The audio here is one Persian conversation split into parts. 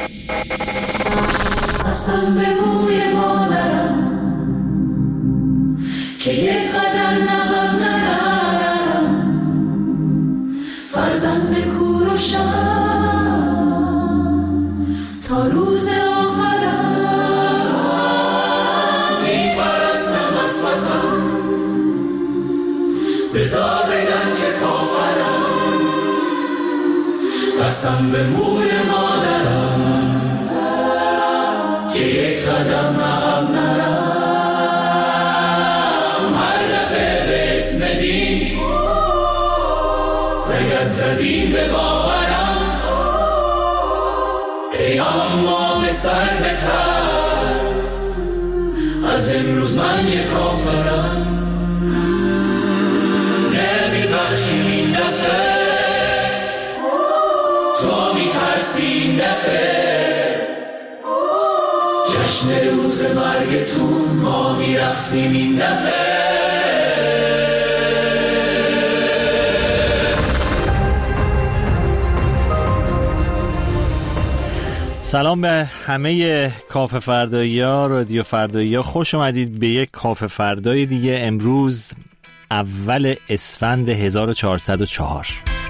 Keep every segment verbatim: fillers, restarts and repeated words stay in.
قسم به موی مادرم که یک قدم نقب نرم، فرزند کور و شرم تا روز آخرم. میپرستمت وطن، بذار بگن که کافرم. قسم به موی مادرم که یک قدم عقب نرم. هر دفعه به اسم دین لگد زدیم به باورم. ای امام سر بتر، از امروز من یک کافرم. نمی بخشیم این دفعه، تو می ترسی این دفعه. جشن روز مرگتون ما می رقصیم این دفعه. سلام به همه کافه فردایی ها، رادیو فردایی ها. خوش اومدید به یک کافه فردای دیگه. امروز اول اسفند هزار و چهارصد و چهار.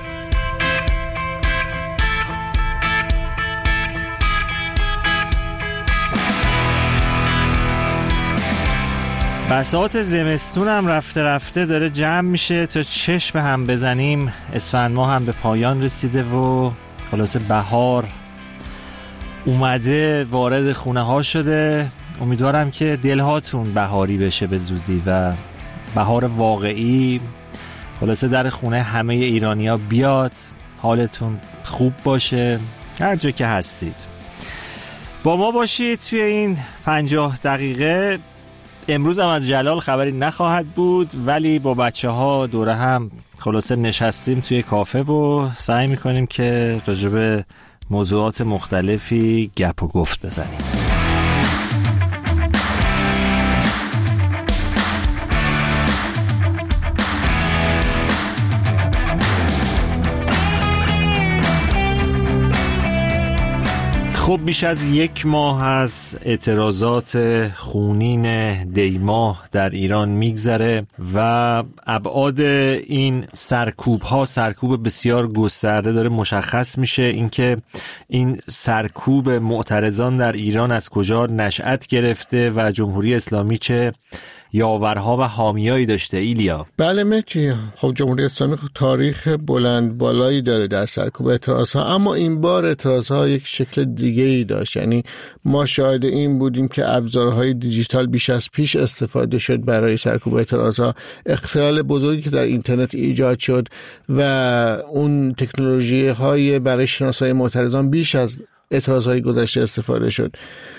بساط زمستون هم رفته رفته داره جمع میشه تا چشم هم بزنیم. اسفند ماه هم به پایان رسیده و خلاصه بهار اومده، وارد خونه ها شده. امیدوارم که دلهاتون بهاری بشه به زودی و بهار واقعی خلاصه در خونه همه ایرانی ها بیاد، حالتون خوب باشه هر جا که هستید. با ما باشید توی این پنجاه دقیقه. امروز هم از جلال خبری نخواهد بود، ولی با بچه ها دوره هم خلاصه نشستیم توی کافه و سعی میکنیم که راجع به موضوعات مختلفی گپ و گفت بزنیم. خب بیش از یک ماه از اعتراضات خونین دیماه در ایران میگذره و ابعاد این سرکوب ها سرکوب بسیار گسترده داره مشخص میشه. اینکه این سرکوب معترضان در ایران از کجا نشأت گرفته و جمهوری اسلامی چه یاورها و حامیایی داشته. ایلیا. بله مهدی، خب جمهوری اسلامی تاریخ بلند بالایی داره در سرکوب اعتراضها، اما این بار اعتراضها یک شکل دیگه ای داشت. یعنی ما شاهد این بودیم که ابزارهای دیجیتال بیش از پیش استفاده شد برای سرکوب اعتراضها. اختلال بزرگی که در اینترنت ایجاد شد و اون تکنولوژی های برای شناسایی معترضان بیش از اعتراضهای گذشته استفاده شد.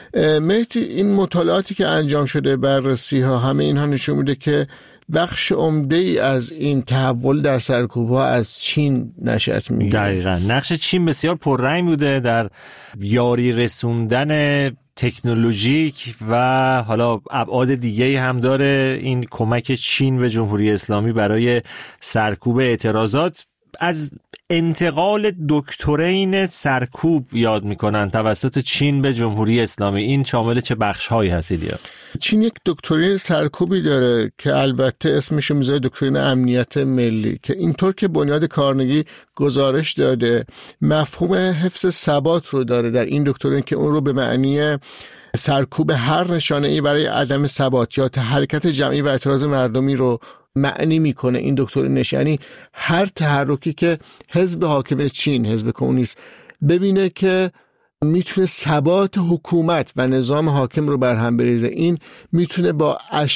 مهدی، این مطالعاتی که انجام شده، بررسی ها، همه اینها نشون میده که بخش عمده ای از این تحول در سرکوب ها از چین نشأت میگیره. دقیقاً نقش چین بسیار پررنگ بوده در یاری رسوندن تکنولوژیک و حالا ابعاد دیگه هم داره این کمک چین به جمهوری اسلامی برای سرکوب اعتراضات. از انتقال دکترین سرکوب یاد میکنن توسط چین به جمهوری اسلامی. این شامل چه بخش هایی هست ایلیا؟ چین یک دکترین سرکوبی داره که البته اسمشو میذاره دکترین امنیت ملی، که اینطور که بنیاد کارنگی گزارش داده مفهوم حفظ ثبات رو داره در این دکترین، که اون رو به معنی سرکوب هر نشانه‌ای برای عدم ثبات یا حرکت جمعی و اعتراض مردمی رو معنی میکنه. این دکترینش یعنی هر تحرکی که حزب حاکم چین، حزب کمونیست، ببینه که میتونه ثبات حکومت و نظام حاکم رو برهم بریزه، این میتونه با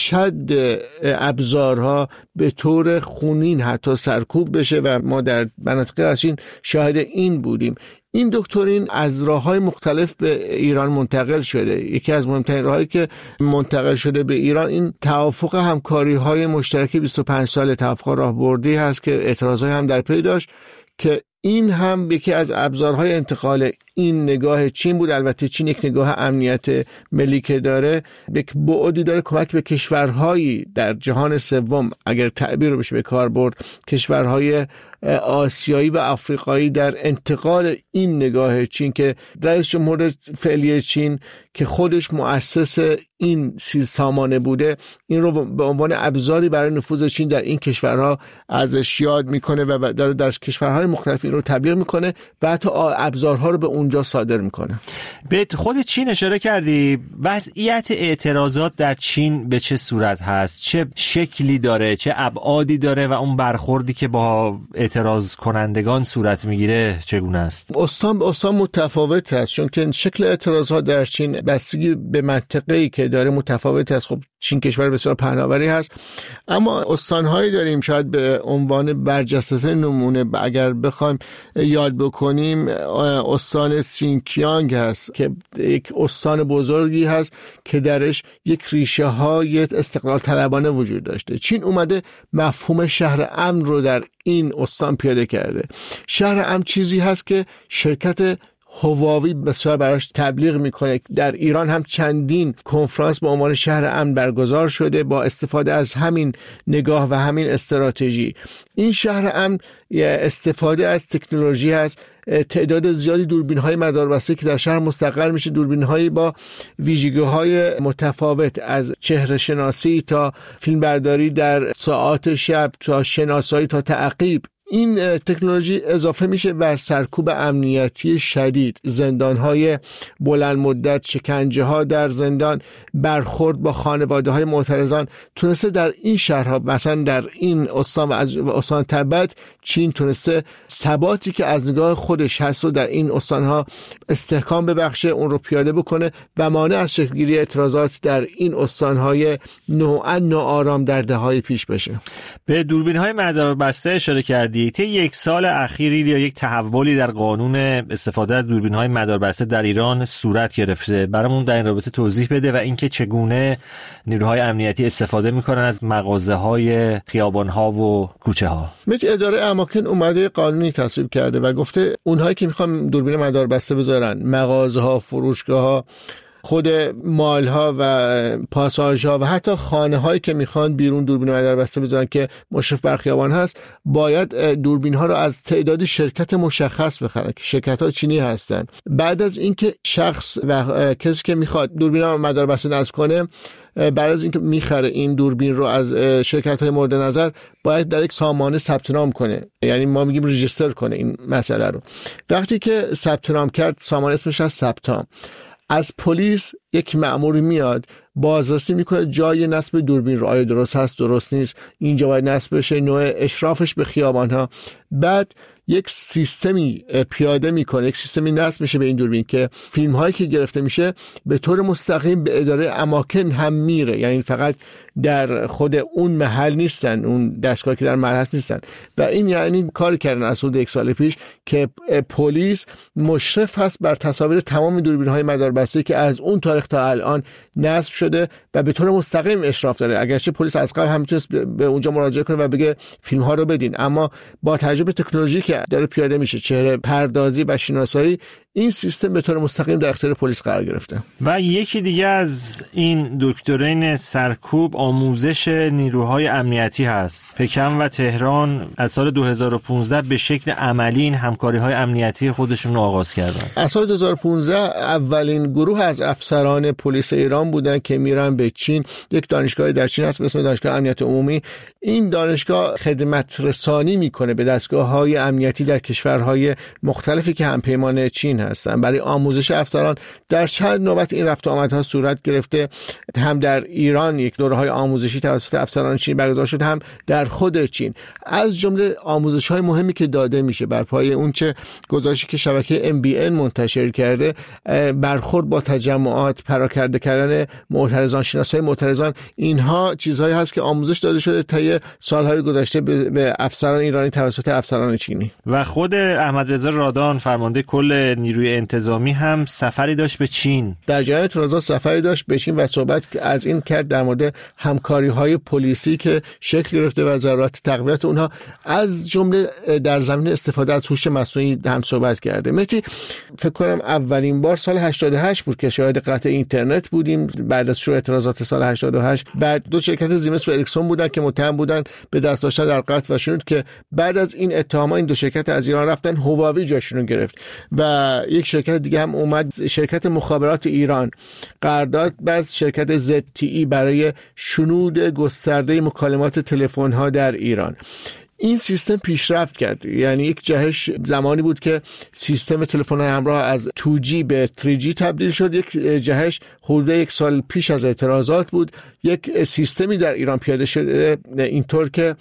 اشد ابزارها به طور خونین حتی سرکوب بشه و ما در مناطق ازین شاهد این بودیم. این دکترین از راه‌های مختلف به ایران منتقل شده. یکی از مهمترین راهایی که منتقل شده به ایران این توافق همکاری‌های مشترک بیست و پنج ساله، توافق راهبردی هست که اعتراضای هم در پی داشت، که این هم یکی از ابزارهای انتقال این نگاه چین بود. البته چین یک نگاه امنیت ملی که داره، یک بعدی داره کمک به کشورهایی در جهان سوم، اگر تعبیر رو بشه به کار برد، کشورهای آسیایی و آفریقایی در انتقال این نگاه چین که رئیس جمهور فعلی چین که خودش مؤسس این سامانه بوده، این رو به عنوان ابزاری برای نفوذ چین در این کشورها ازش یاد میکنه و در, در کشورهای مختلف این رو تبلیغ میکنه و حتی ابزارها رو به اونجا صادر میکنه. به خود چین اشاره کردی، وضعیت اعتراضات در چین به چه صورت هست؟ چه شکلی داره؟ چه ابعادی داره و اون برخوردی که با اعتراض کنندگان صورت میگیره چگونه است؟ استان به استان متفاوت است، چون که شکل اعتراضات در چین بستگی به منطقه‌ای که داره متفاوت است. خب چین کشور بسیار پهناوری هست، اما استان‌هایی داریم شاید به عنوان برجسته نمونه اگر بخوایم یاد بکنیم، استان سینکیانگ هست که یک استان بزرگی هست که درش یک ریشه های استقلال طلبانه وجود داشته. چین اومده مفهوم شهر امن رو در این استان پیاده کرده. شهر امن چیزی هست که شرکت هواوی بسیار براش تبلیغ میکنه. در ایران هم چندین کنفرانس به عنوان شهر امن برگزار شده با استفاده از همین نگاه و همین استراتژی. این شهر امن استفاده از تکنولوژی هست. تعداد زیادی دوربین‌های مداربسته که در شهر مستقر میشه، دوربین‌هایی با ویژگی‌های متفاوت از چهره شناسی تا فیلمبرداری در ساعات شب تا شناسایی تا تعقیب. این تکنولوژی اضافه میشه بر سرکوب امنیتی شدید، زندان‌های بلند مدت، شکنجه‌ها در زندان، برخورد با خانواده‌های معترضان. تونسته در این شهرها، مثلا در این استان و از استان تبت، چین تونسته ثباتی که از نگاه خودش هست رو در این استان‌ها استحکام ببخشه، اون رو پیاده بکنه و مانع از شکل‌گیری اعتراضات در این استان‌های نوعاً ناآرام در دهه‌های پیش بشه. به دوربین‌های مداربسته اشاره کردی. طی یک سال اخیری یا یک تحولی در قانون استفاده از دوربین‌های مداربسته در ایران صورت گرفته. برامون در این رابطه توضیح بده و اینکه چگونه نیروهای امنیتی استفاده می‌کنن از مغازه‌های خیابان‌ها و کوچه‌ها. یک اداره اماکن اومده قانونی تصویب کرده و گفته اونهایی که می‌خوان دوربین مداربسته بذارن، مغازه‌ها، فروشگاه‌ها، خود مالها و پاساژها و حتی خانه‌هایی که میخوان بیرون دوربین مداربسته بذارن که مشرف بر خیابان هست، باید دوربین‌ها رو از تعدادی شرکت مشخص بخرن که شرکت‌ها چینی هستن. بعد از اینکه شخص و کسی که میخواد دوربین مداربسته نصب کنه، بعد از اینکه میخره این دوربین رو از شرکت‌های مورد نظر، باید در یک سامانه ثبت نام کنه. یعنی ما میگیم رجیستر کنه این مسئله رو. وقتی که ثبت نام کرد، سامانه اسمش از ثبتام، از پلیس یک مأموری میاد بازرسی میکنه جای نصب دوربین رو، آیا درست هست درست نیست، اینجا باید نصب بشه، نوع اشرافش به خیابان‌ها. بعد یک سیستمی پیاده میکنه، یک سیستمی نصب میشه به این دوربین که فیلم هایی که گرفته میشه به طور مستقیم به اداره اماکن هم میره. یعنی فقط در خود اون محل نیستن، اون دستگاهی که در محل هست نیستن. و این یعنی کار کردن از حدود یک سال پیش که پلیس مشرف هست بر تصاویر تمام دوربین های مداربسته که از اون تاریخ تا الان نصب شده و به طور مستقیم اشراف داره. اگرچه پلیس از قبل هم میتونست به اونجا مراجعه کنه و بگه فیلم ها رو بدین، اما با توجه به تکنولوژی که داره پیاده میشه، چهره پردازی و شناسایی، این سیستم به طور مستقیم در اختیار پلیس قرار گرفته. و یکی دیگه از این دکترین سرکوب آموزش نیروهای امنیتی هست. پکن و تهران از سال دو هزار و پانزده به شکل عملی این همکاری‌های امنیتی خودشون رو آغاز کردن. از سال دو هزار و پانزده اولین گروه از افسران پلیس ایران بودن که میرن به چین. یک دانشگاه در چین هست به اسم دانشگاه امنیت عمومی. این دانشگاه خدمت رسانی میکنه به دستگاه‌های امنیتی در کشورهای مختلفی که همپیمان چین هستن برای آموزش افسران. در چند نوبت این رفت و آمدها صورت گرفته، هم در ایران یک دوره‌های آموزشی توسط افسران چین برگزار شد، هم در خود چین. از جمله آموزش‌های مهمی که داده میشه بر پایه اون چه گزارشی که شبکه ام بی ان منتشر کرده، برخورد با تجمعات، پراکنده کردن معترضان، شناسایی معترضان، اینها چیزهایی هست که آموزش داده شده طی سالهای گذشته به افسران ایرانی توسط افسران چینی. و خود احمد رضا رادان فرمانده کل نیرو نیروی انتظامی هم سفری داشت به چین. در جریان اعتراضات سفری داشت به چین و صحبت از این کرد در مورد همکاری‌های پلیسی که شکل گرفته و ضرورت تقویت اونها، از جمله در زمینه استفاده از هوش مصنوعی هم صحبت کرده. مهدی، فکر کنم اولین بار سال هشتاد و هشت بود که شاهد قطع اینترنت بودیم بعد از شروع اعتراضات سال هشتاد و هشت. بعد دو شرکت زیمنس و اریکسون بودن که متهم بودن به دست داشتن در قطع و شنود که بعد از این اتهامات این دو شرکت از ایران رفتن، هواوی جاشون رو گرفت و یک شرکت دیگه هم اومد، شرکت مخابرات ایران، قرارداد باز شرکت زد تی ای برای شنود گسترده مکالمات تلفن ها در ایران. این سیستم پیشرفت کرد، یعنی یک جهش زمانی بود که سیستم تلفن همراه از دو جی به سه جی تبدیل شد. یک جهش حدود یک سال پیش از اعتراضات بود. یک سیستمی در ایران پیاده شده اینطور که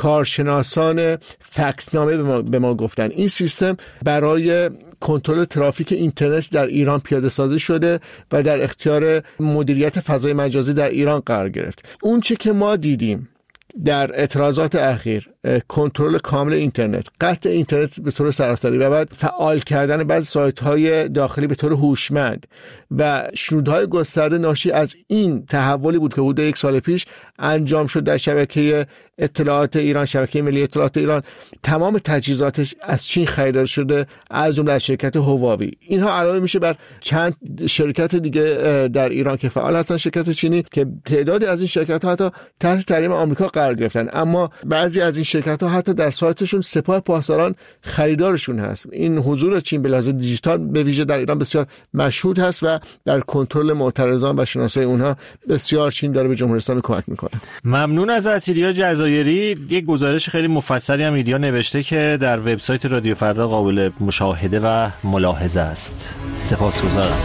کارشناسان فکتنامه به ما, به ما گفتن این سیستم برای کنترل ترافیک اینترنت در ایران پیاده سازی شده و در اختیار مدیریت فضای مجازی در ایران قرار گرفت. اون چه که ما دیدیم در اعتراضات اخیر، کنترل کامل اینترنت، قطع اینترنت به طور سراسری و بعد فعال کردن بعضی سایت‌های داخلی به طور هوشمند و شنودهای گسترده ناشی از این تحولی بود که حدود یک سال پیش انجام شد در شبکه اطلاعات ایران، شبکه ملی اطلاعات ایران. تمام تجهیزاتش از چین خریدار شده، از جمله از شرکت هواوی. اینها علاوه میشه بر چند شرکت دیگه در ایران که فعال هستن، شرکت چینی که تعدادی از این شرکت‌ها حتی تحت تحریم آمریکا قرار گرفتن، اما بعضی از این شرکت‌ها حتی در سایتشون سپاه پاسداران خریدارشون هست. این حضور چین به لحاظ دیجیتال به ویژه در ایران بسیار مشهود هست و در کنترل معترضان و شناسایی اونها بسیار چین داره به جمهوری اسلامی کمک میکنه. ممنون از ایلیا جزایری. یک گزارش خیلی مفصلی هم ایلیا نوشته که در وبسایت رادیو فردا قابل مشاهده و ملاحظه است. سپاسگزارم.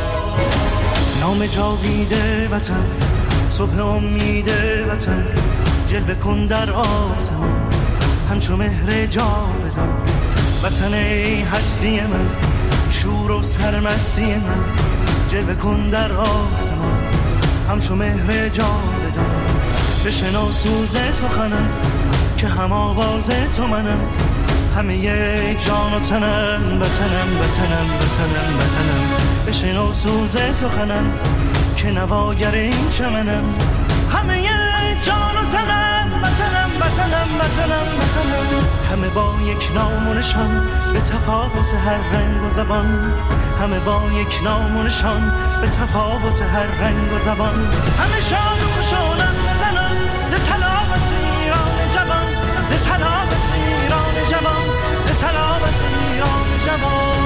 نام جاوید وطن، صبح امید وطن، جلوه کن در آسمان همچو مهر جاودان. وطن ای هستی من، شور و سرمستی من، جلوه کن در آسمان همچو مهر جاودان. بشنو سوز سخنم که هم آواز تو منم، همه جان و تنم، وطنم وطنم وطنم وطنم. بشنو سوز سخنم که نواگر این چمنم، همه جان و تنم، وطنم وطنم وطنم وطنم. همه با یک نام و نشان به تفاوت هر رنگ و زبان، همه با یک نام و نشان به تفاوت هر رنگ و زبان. همه شاد و خوشانند زنان ز سلامت ایران جوان، ز سلامت ایران جوان، ز سلامت ایران جوان.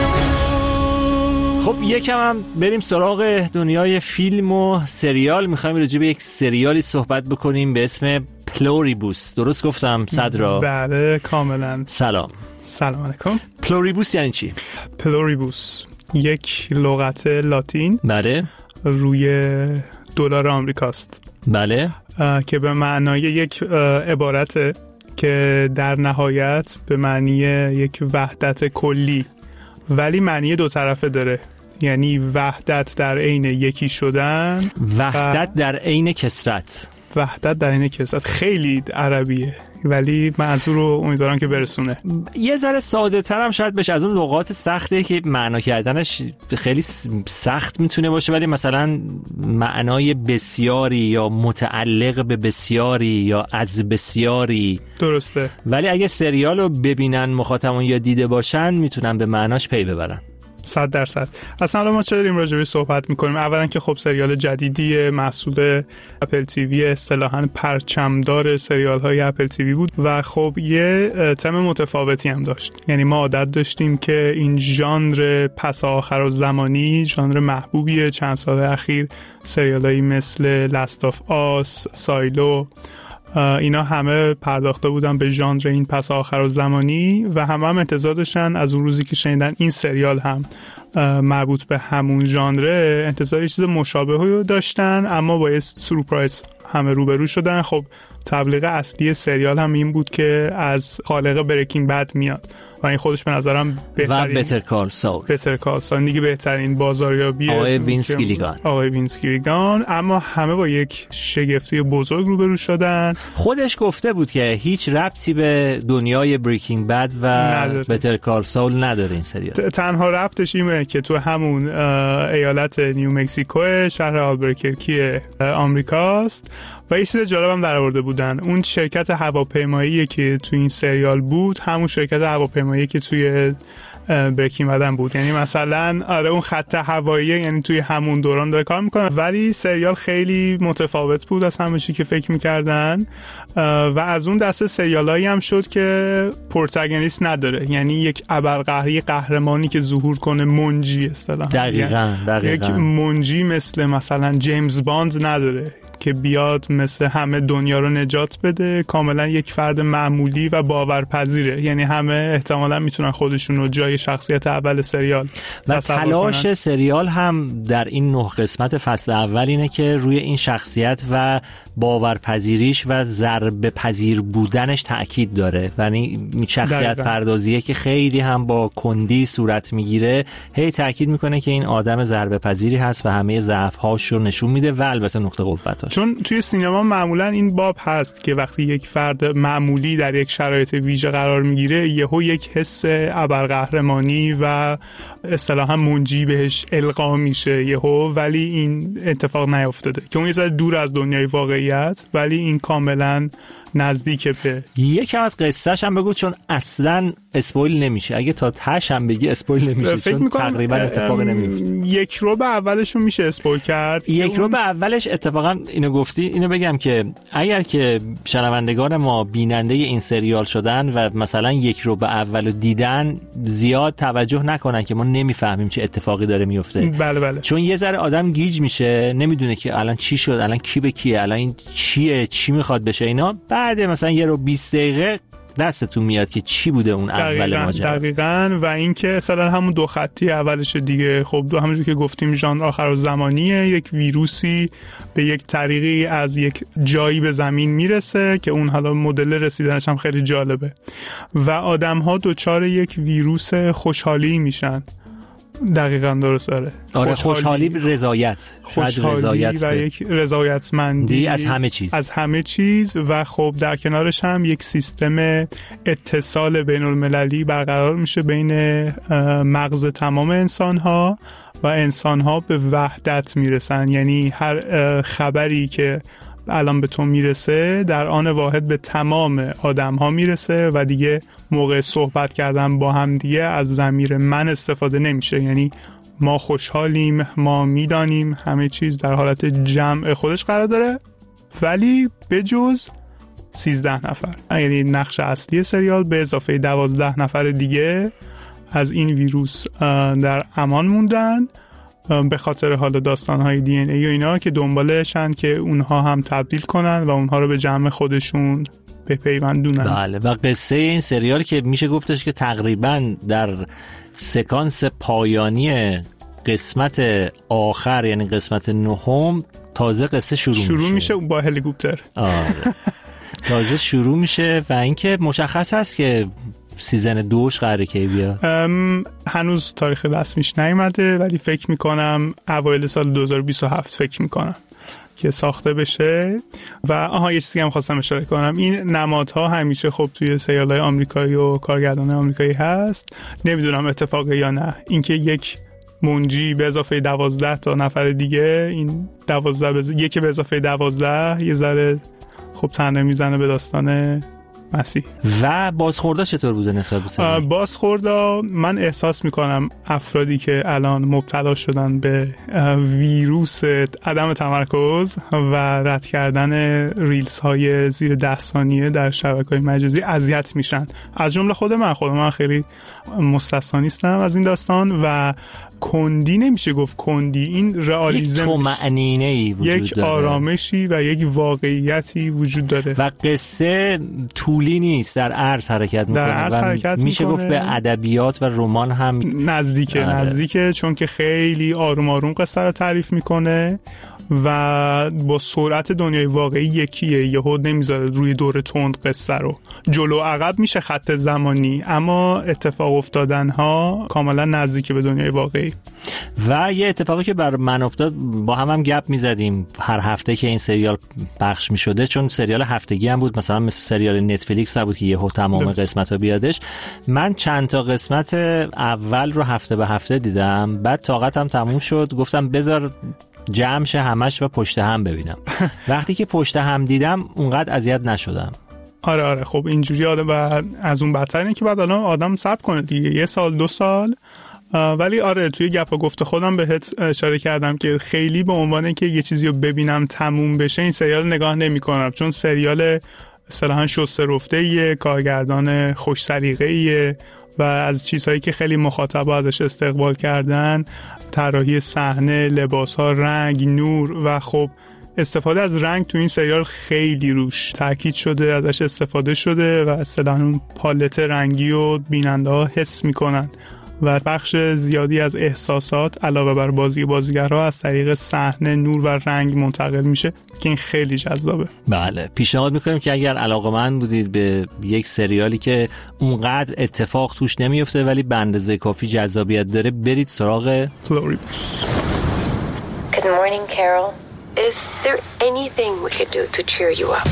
خب یکم هم بریم سراغ دنیای فیلم و سریال. میخوایم راجع به یک سریالی صحبت بکنیم به اسم پلوریبوس. درست گفتم صدرا؟ بله کاملا. سلام. سلام علیکم. پلوریبوس یعنی چی؟ پلوریبوس یک لغت لاتین بله روی دلار آمریکاست. بله. که به معنای یک عبارته که در نهایت به معنی یک وحدت کلی ولی معنی دو طرفه داره، یعنی وحدت در عین یکی شدن، وحدت در عین کثرت. وحدت در عین کثرت خیلی عربیه ولی منظور رو امیدوارم که برسونه. یه ذره ساده تر هم شاید بشه. از اون لغات سخته که معنا کردنش خیلی سخت میتونه باشه، ولی مثلا معنای بسیاری یا متعلق به بسیاری یا از بسیاری درسته، ولی اگه سریال رو ببینن مخاطبان یا دیده باشن میتونن به معناش پی ببرن. صد درصد. اصلا ما چه داریم راجع به صحبت میکنیم؟ اولا که خب سریال جدیدی محصول اپل تیوی، اصطلاحاً پرچمدار سریال های اپل تیوی بود و خب یه تم متفاوتی هم داشت. یعنی ما عادت داشتیم که این ژانر پس آخر و زمانی ژانر محبوبیه چند سال اخیر، سریال هایی مثل لاست آف آس، سایلو، اینا همه پرداخته بودن به ژانر این پس آخر و زمانی و همه هم انتظار داشتن از اون روزی که شنیدن این سریال هم مربوط به همون ژانره، انتظار یه چیز مشابهی داشتن، اما با یه سورپرایز همه روبرو شدن. خب تبلیغ اصلی سریال هم این بود که از خالق بریکینگ بد میاد و این خودش به نظرم بهترین و بتر کال سول بتر کال سول دیگه بهترین بازاریابی آقای وینس گیلیگان آقای وینس گیلیگان. اما همه با یک شگفتی بزرگ روبرو شدن. خودش گفته بود که هیچ ربطی به دنیای بریکینگ بد و نداره. بتر کال سول نداره این سریال. تنها ربطش اینه که تو همون ایالت نیو مکزیکو شهر آلبرکرکی آمریکاست و یه چیز جالب هم در آورده بودن. اون شرکت هواپیمایی که تو این سریال بود همون شرکت هواپیمایی که توی بریکینگ بد بود. یعنی مثلا آره اون خط هوایی یعنی توی همون دوران داره کار میکنه. ولی سریال خیلی متفاوت بود از همه چی که فکر میکردن و از اون دسته سریالایی هم شد که پروتاگونیست نداره، یعنی یک ابرقهری قهرمانی که ظهور کنه، منجی اصطلاحاً. دقیقاً دقیقاً یک منجی مثل مثلا جیمز باند نداره که بیاد مثل همه دنیا رو نجات بده. کاملا یک فرد معمولی و باورپذیره، یعنی همه احتمالاً میتونن خودشون رو جای شخصیت اول سریال و تلاش کنن. سریال هم در این نه قسمت فصل اول اینه که روی این شخصیت و باورپذیریش و ضربه پذیر بودنش تأکید داره و این شخصیت پردازیه که خیلی هم با کندی صورت میگیره، هی تأکید میکنه که این آدم ضربه پذیری هست و همه ضعف‌هاش رو نشون میده و البته نقطه قوتش. چون توی سینما معمولا این باب هست که وقتی یک فرد معمولی در یک شرایط ویژه قرار میگیره یهو یک حس ابرقهرمانی و اصطلاحاً منجی بهش القا میشه یهو، ولی این اتفاق نیفتاده که اون یه ذره دور از دنیای واقعیت، ولی این کاملا نزدیک به. یکم از قصه‌ش هم بگو چون اصلا اسپویل نمیشه، اگه تا تاش هم بگی اسپویل نمیشه چون تقریبا اتفاق نمیفته. یک رو به اولش رو میشه اسپویل کرد. یک رو به اولش اتفاقا اینو گفتی، اینو بگم که اگر که شنوندگان ما بیننده این سریال شدن و مثلا یک رو به اولو دیدن زیاد توجه نکنن که ما نمیفهمیم چه اتفاقی داره میفته. بله بله. چون یه ذره آدم گیج میشه، نمیدونه که الان چی شد، الان کی به کیه، الان این چیه، چی میخواد بشه اینا. بعد مثلا یه رو بیست دقیقه دستتون میاد که چی بوده اون اول ماجرا. دقیقاً. و اینکه مثلا همون دو خطی اولش دیگه، خب دو همونجوری که گفتیم ژانر آخرالزمانیه، یک ویروسی به یک طریقی از یک جایی به زمین میرسه که اون حالا مدل رسیدنش هم خیلی جالبه و آدم‌ها دچار یک ویروس خوشحالی میشن. دقیقاً درست داره. آره خوشحالی، رضایت، خوشحالی رضایت و یک رضایتمندی از همه چیز از همه چیز و خب در کنارش هم یک سیستم اتصال بین المللی برقرار میشه بین مغز تمام انسان‌ها و انسان‌ها به وحدت میرسن. یعنی هر خبری که الان به تو میرسه در آن واحد به تمام آدم ها میرسه و دیگه موقع صحبت کردن با هم دیگه از ضمیر من استفاده نمیشه. یعنی ما خوشحالیم، ما میدانیم، همه چیز در حالت جمع خودش قرار داره، ولی به جز سیزده نفر، یعنی نقش اصلی سریال به اضافه دوازده نفر دیگه از این ویروس در امان موندن به خاطر حال داستان‌های دی ان ای و اینا که دنبالشن که اونها هم تبدیل کنن و اونها رو به جمع خودشون بپیوندونن. بله. و قصه این سریال که میشه گفتش که تقریبا در سکانس پایانی قسمت آخر، یعنی قسمت نهم، تازه قصه شروع, شروع میشه. شروع میشه با هلیکوپتر. آره. تازه شروع میشه و اینکه مشخص است که سیزن دوش قراره که بیاد. هنوز تاریخ رسمیش نیومده ولی فکر میکنم اوایل سال دو هزار و بیست و هفت فکر میکنم که ساخته بشه. و آها یه چیزی هم خواستم اشاره کنم، این نمادها همیشه خب توی سریال‌های آمریکایی و کارگردان آمریکایی هست. نمیدونم اتفاقه یا نه، اینکه یک منجی به اضافه دوازده تا نفر دیگه، این دوازده بز... یکی به اضافه دوازده یه ذره خب تنه میزنه به داستان مسیح. و بازخوردا چطور بوده نسبت به سریال؟ بازخوردا من احساس میکنم افرادی که الان مبتلا شدن به ویروس عدم تمرکز و رد کردن ریلز های زیر ده ثانیه در شبکه‌های مجازی اذیت میشن، از جمله خود من. خود من خیلی مستثنا نیستم از این داستان و کندی نمیشه گفت کندی، این رئالیسم، یک طمأنینه‌ای وجود یک داره، آرامشی و یک واقعیتی وجود داره و قصه طولی نیست، در عرض حرکت میکنه در عرض و حرکت میشه میکنه. گفت به ادبیات و رمان هم نزدیکه. آره. نزدیکه چون که خیلی آروم آروم قصه رو تعریف میکنه و با سرعت دنیای واقعی یکیه، یهو نمیذاره روی دور تند قصه رو جلو عقب میشه خط زمانی، اما اتفاق افتادن ها کاملا نزدیک به دنیای واقعی. و یه اتفاقی که بر من افتاد، با هم هم گپ میزدیم هر هفته که این سریال پخش میشده، چون سریال هفتگی هم بود، مثلا مثل سریال نتفلیکس نبود که یهو تمام قسمت ها بیادش. من چند تا قسمت اول رو هفته به هفته دیدم، بعد طاقتم تموم شد، گفتم بذار جمع شه همش و پشت هم ببینم. وقتی که پشت هم دیدم اونقدر اذیت نشدم. آره آره خب اینجوری آدم و از اون بدتر اینه که بعد الان آدم صبر کنه دیگه یه سال دو سال. ولی آره توی گپ و گفت خودم بهت اشاره کردم که خیلی به عنوان که یه چیزی رو ببینم تموم بشه این سریال نگاه نمی کنم، چون سریال اصطلاحاً شسته رفته‌ایه، کارگردان خوش سلیقه‌ایه و از چیزهایی که خیلی مخاطبا ازش استقبال کردن، طراحی صحنه، لباس‌ها، رنگ، نور و خب استفاده از رنگ تو این سریال خیلی روش تاکید شده، ازش استفاده شده و اصطلاحاً اون پالت رنگی رو بیننده‌ها حس می‌کنن و بخش زیادی از احساسات علاوه بر بازی بازیگرها از طریق صحنه، نور و رنگ منتقل میشه که این خیلی جذابه. بله، پیشنهاد میکنیم که اگر علاقه‌مند بودید به یک سریالی که اونقدر اتفاق توش نمیفته ولی به اندازه کافی جذابیت داره، برید سراغ فلوریبوس. Good morning, Carol. Is there anything we could do to cheer you up?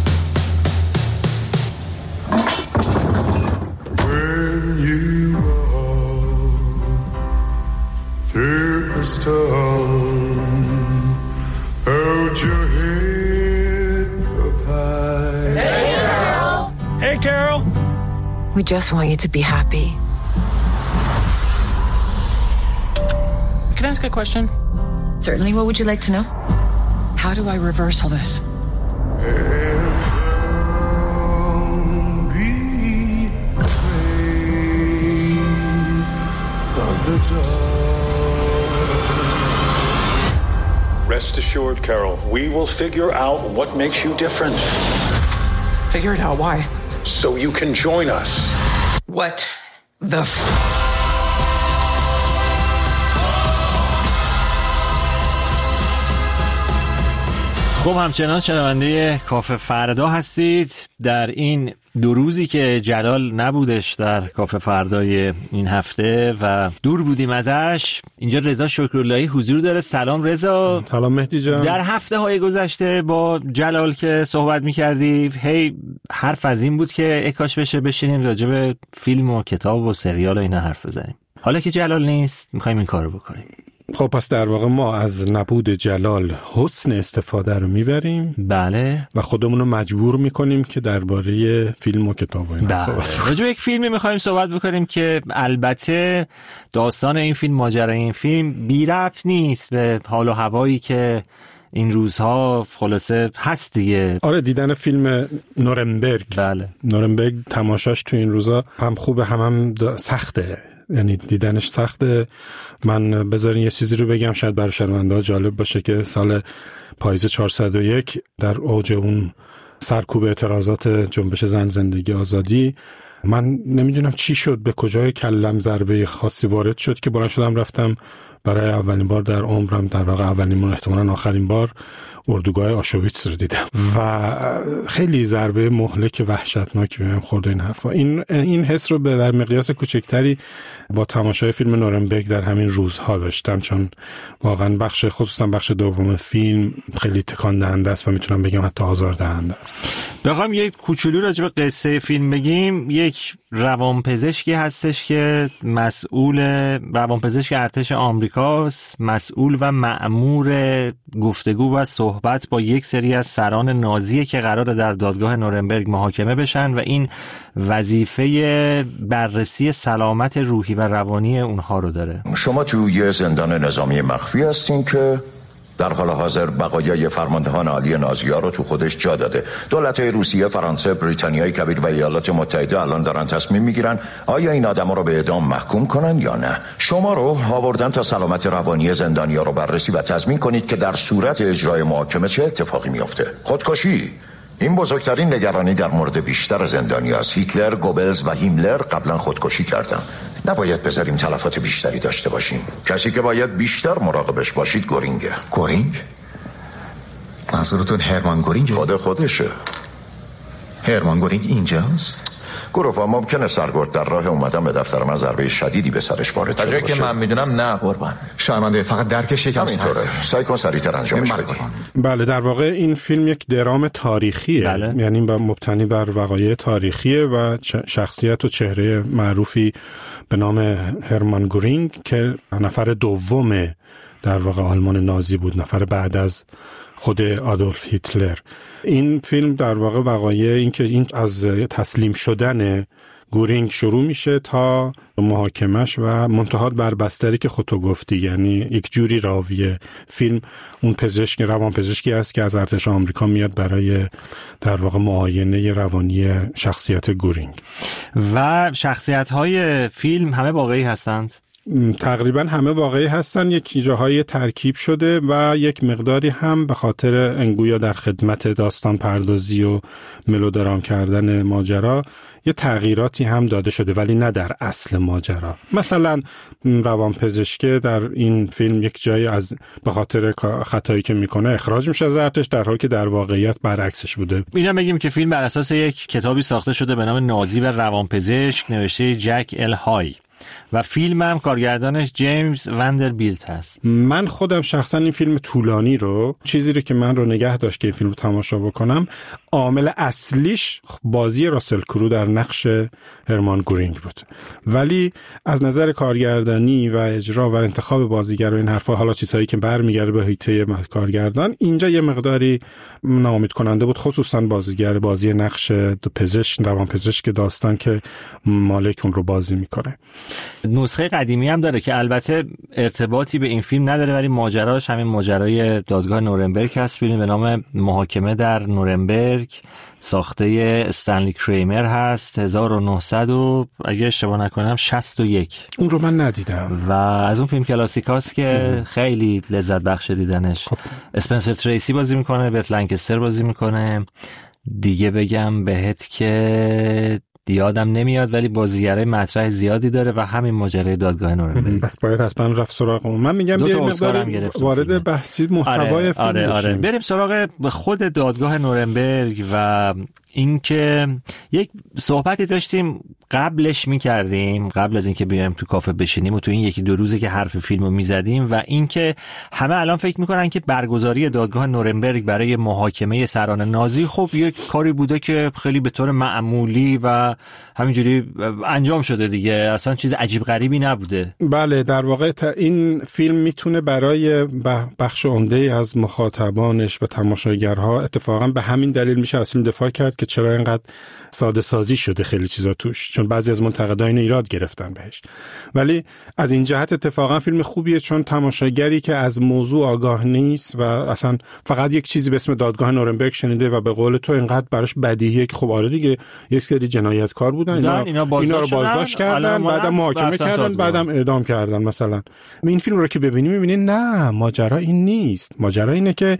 When you through the storm, hold your head up high. Hey, Carol! Hey, Carol! We just want you to be happy. Can I ask a question? Certainly. What would you like to know? How do I reverse all this? And don't be afraid of the dark. Rest assured, Carol, we will figure out what makes you different. Figure it out. Why? So you can join us. What the f... خب همچنان شنونده کافه فردا هستید. در این دو روزی که جلال نبودش در کافه فردای این هفته و دور بودیم ازش، اینجا رضا شکراللهی حضور داره. سلام رضا. سلام مهدی جان. در هفته های گذشته با جلال که صحبت می‌کردی، هی حرف از این بود که اکاش بشه بشینیم راجع به فیلم و کتاب و سریال و اینا حرف بزنیم. حالا که جلال نیست می‌خوایم این کارو بکنیم. خب پس در واقع ما از نبود جلال حسن استفاده رو میبریم. بله. و خودمون رو مجبور میکنیم که درباره فیلم و کتاب و اینا صحبت کنیم. راجع به یک فیلمی میخوایم صحبت بکنیم که البته داستان این فیلم، ماجرای این فیلم بی ربط نیست به حال و هوایی که این روزها خلاصه هست دیگه. آره، دیدن فیلم نورنبرگ. بله. نورنبرگ تماشاش تو این روزا هم خوبه هم هم سخته، یعنی دیدنش سخته. من بذارین یه چیزی رو بگم شاید برای شنونده‌ها جالب باشه که سال پاییز چهارصد و یک در اوج اون سرکوب اعتراضات جنبش زن زندگی آزادی، من نمیدونم چی شد، به کجای کلم ضربه خاصی وارد شد که بلند شدم رفتم برای اولین بار در عمرم، در واقع اولین و احتمالاً آخرین بار، اردوگاه آشویتس رو دیدم و خیلی ضربه مهلک وحشتناکی بهم خورد این حرفا. این این حس رو به در مقیاس کوچکتری با تماشای فیلم نورنبرگ در همین روزها داشتم، چون واقعا بخش خصوصا بخش دوم فیلم خیلی تکان دهنده است و میتونم بگم حتی آزار دهنده است. بخوام یک کوچولو راجع به قصه فیلم بگیم، یک روانپزشکی هستش که مسئول روانپزشک ارتش آمریکاست، مسئول و مأمور گفتگو و صحبت با یک سری از سران نازی که قراره در دادگاه نورنبرگ محاکمه بشن و این وظیفه بررسی سلامت روحی و روانی اونها رو داره. شما تو یه زندان نظامی مخفی هستین که در حال حاضر بقایای فرماندهان عالی نازی‌ها رو تو خودش جا داده. دولت‌های روسیه، فرانسه، بریتانیای کبیر و ایالات متحده الان دارن تصمیم میگیرن آیا این آدم‌ها رو به اعدام محکوم کنن یا نه. شما رو آوردن تا سلامت روانی زندانی‌ها رو بررسی و تضمین کنید که در صورت اجرای محاکمه چه اتفاقی میفته. خودکشی این بزرگترین نگرانی در مورد بیشتر زندانیاست. هیتلر، گوبلز و هیملر قبلا خودکشی کردن. نباید بذاریم تلفات بیشتری داشته باشیم. کسی که باید بیشتر مراقبش باشید گورینگه. گورینگ؟ منظورتون هرمان گورینگ؟ خود خودشه. هرمان گورینگ اینجاست؟ گروفا ممکنه سرگرد در راه اومدن به دفتر من ضربه شدیدی به سرش وارد شده باشه. که من میدونم نه قربان. شرمنده، فقط درکش یکم همینطوره. سعی کن سریعتر انجامش بدی. بله، در واقع این فیلم یک درام تاریخیه. بله. یعنی مبتنی بر وقایع تاریخیه و شخصیت و چهره معروفی به نام هرمان گورینگ که نفر دوم در واقع آلمان نازی بود، نفر بعد از خود آدولف هیتلر. این فیلم در واقع وقایع این که این از تسلیم شدن گورینگ شروع میشه تا محاکمش و منتهات بر بستری که خودتو گفتی، یعنی یک جوری راوی فیلم اون پزشک روان پزشکی است که از ارتش آمریکا میاد برای در واقع معاینه روانی شخصیت گورینگ. و شخصیت‌های فیلم همه واقعی هستند؟ تقریبا همه واقعی هستن، یک جاهای ترکیب شده و یک مقداری هم به خاطر انگویا در خدمت داستان پردازی و ملودرام کردن ماجرا یه تغییراتی هم داده شده، ولی نه در اصل ماجرا. مثلا روانپزشک در این فیلم یک جایی از به خاطر خطایی که میکنه اخراج میشه از ارتش، در حالی که در واقعیت برعکسش بوده. اینا بگیم که فیلم بر اساس یک کتابی ساخته شده به نام نازی و روانپزشک نوشته جک ال های و فیلم هم کارگردانش جیمز وندربیلت هست. من خودم شخصا این فیلم طولانی رو، چیزی رو که من رو نگه داشت که این فیلم رو تماشا بکنم، عامل اصلیش بازی راسل کرو در نقش هرمان گورینگ بود، ولی از نظر کارگردانی و اجرا و انتخاب بازیگر و این حرفا، حالا چیزهایی که برمیگرده به هیته کارگردان، اینجا یه مقداری ناامید کننده بود، خصوصا بازیگر بازی نقش پزشک، روانپزشک داستان که مالک اون رو بازی میکنه. نسخه قدیمی هم داره که البته ارتباطی به این فیلم نداره، ولی ماجراش همین ماجرای دادگاه نورنبرگ هست. فیلم به نام محاکمه در نورنبرگ ساخته استنلی کریمر هست، هزار و نهصد و اگه اشتباه نکنم شصت و یک. اون رو من ندیدم و از اون فیلم کلاسیکاست که ام. خیلی لذت بخش دیدنش. خب. اسپنسر تریسی بازی میکنه، بت لنکستر بازی میکنه، دیگه بگم بهت که یادم نمیاد، ولی بازیگرای مطرح زیادی داره و همین ماجرای دادگاه نورنبرگ. بس باید حتما رفت سراغ اون. من میگم یه مقدار وارد بحث محتوای آره، فیلم آره، آره. بریم سراغ خود دادگاه نورنبرگ و اینکه یک صحبتی داشتیم قبلش میکردیم، قبل از اینکه بیایم تو کافه بشینیم و تو این یکی دو روزه که حرف فیلمو میزدیم، و اینکه همه الان فکر میکنن که برگزاری دادگاه نورنبرگ برای محاکمه سران نازی خب یک کاری بوده که خیلی به طور معمولی و همینجوری انجام شده دیگه، اصلا چیز عجیب غریبی نبوده. بله، در واقع این فیلم میتونه برای بخش عمده از مخاطبانش و تماشاگرها اتفاقا به همین دلیل میشه از فیلم دفاع کرد که چرا اینقدر ساده سازی شده خیلی چیزا توش، چون بعضی از منتقدان اینو ایراد گرفتن بهش. ولی از این جهت اتفاقا فیلم خوبیه، چون تماشاگری که از موضوع آگاه نیست و اصلا فقط یک چیزی به اسم دادگاه نورنبرگ شنیده و به قول تو اینقدر براش بدیهیه که خب آره دیگه یک سری جنایتکار بودن، اینا, اینا, اینا رو بازداشت کردن، بعدم محاکمه کردن، بعدم اعدام کردن مثلا. این فیلم رو که ببینی میبینی نه، ماجرا این نیست. ماجرا اینه که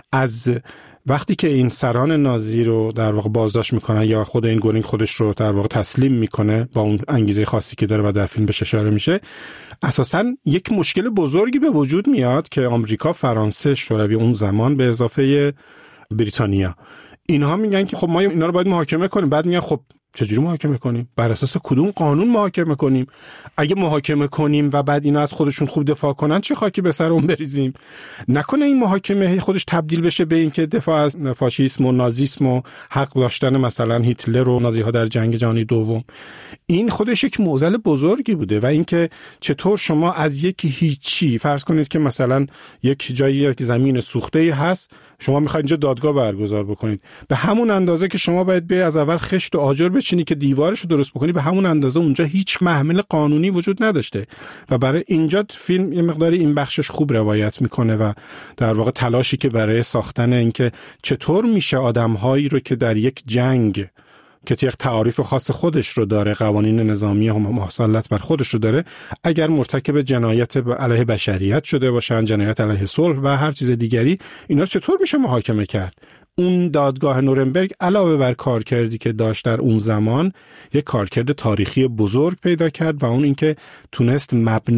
از وقتی که این سران نازی رو در واقع بازداشت میکنن یا خود این گورینگ خودش رو در واقع تسلیم میکنه با اون انگیزه خاصی که داره و در فیلم بهش اشاره میشه، اساساً یک مشکل بزرگی به وجود میاد که آمریکا، فرانسه، شوروی اون زمان به اضافه بریتانیا، اینها میگن که خب ما اینا رو باید محاکمه کنیم. بعد میگن خب چجوری محاکمه کنیم؟ بر اساس کدوم قانون محاکمه کنیم؟ اگه محاکمه کنیم و بعد اینا از خودشون خوب دفاع کنن چه خاکی به سر اون بریزیم؟ نکنه این محاکمه خودش تبدیل بشه به این که دفاع از فاشیسم و نازیسم و حق داشتن مثلا هیتلر و نازی‌ها در جنگ جهانی دوم. این خودش یک معضل بزرگی بوده و اینکه چطور شما از یک هیچی، فرض کنید که مثلا یک جایی یک زمین سوخته‌ای هست، شما میخواید اینجا دادگاه برگزار بکنید، به همون اندازه که شما باید به از اول خشت و آجر بچینی که دیوارش رو درست بکنی، به همون اندازه اونجا هیچ محمل قانونی وجود نداشته و برای اینجا فیلم یه مقداری این بخشش خوب روایت میکنه و در واقع تلاشی که برای ساختن اینکه چطور میشه آدم‌هایی رو که در یک جنگ که یک تعاریف خاص خودش رو داره، قوانین نظامی هم مسلط بر خودش رو داره، اگر مرتکب جنایت علیه بشریت شده باشن، جنایت علیه صلح و هر چیز دیگری، اینا رو چطور میشه محاکمه کرد؟ اون دادگاه نورنبرگ علاوه بر کارکردی که داشت در اون زمان یک کارکرد تاریخی بزرگ پیدا کرد و اون اینکه تونست